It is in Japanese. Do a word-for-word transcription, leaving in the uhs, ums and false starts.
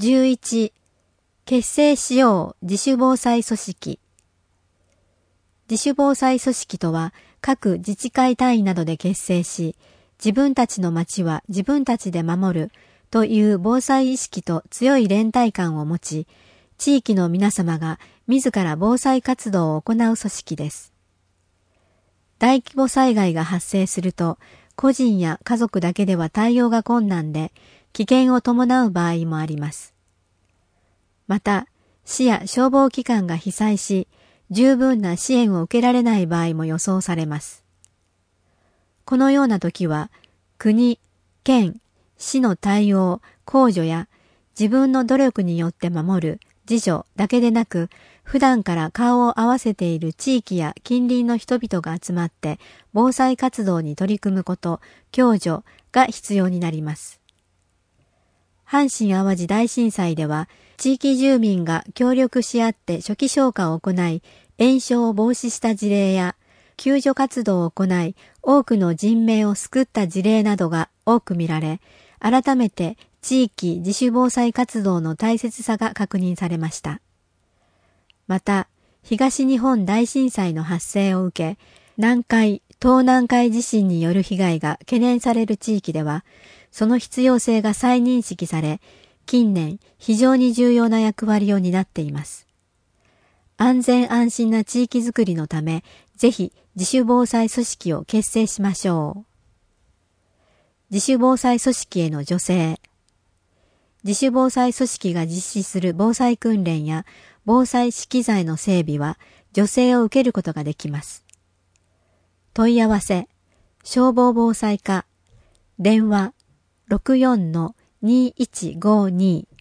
じゅういち、結成しよう自主防災組織。自主防災組織とは、各自治会単位などで結成し、自分たちの町は自分たちで守るという防災意識と強い連帯感を持ち、地域の皆様が自ら防災活動を行う組織です。大規模災害が発生すると、個人や家族だけでは対応が困難で、危険を伴う場合もあります。また、市や消防機関が被災し、十分な支援を受けられない場合も予想されます。このような時は、国、県、市の対応、公助や自分の努力によって守る自助だけでなく、普段から顔を合わせている地域や近隣の人々が集まって防災活動に取り組むこと、共助が必要になります。阪神淡路大震災では、地域住民が協力し合って初期消火を行い、延焼を防止した事例や、救助活動を行い、多くの人命を救った事例などが多く見られ、改めて地域自主防災活動の大切さが確認されました。また、東日本大震災の発生を受け、南海、東南海地震による被害が懸念される地域では、その必要性が再認識され、近年非常に重要な役割を担っています。安全安心な地域づくりのため、ぜひ自主防災組織を結成しましょう。自主防災組織への助成。自主防災組織が実施する防災訓練や防災資機材の整備は助成を受けることができます。問い合わせ、消防防災課、電話 ろくよんのにいちごに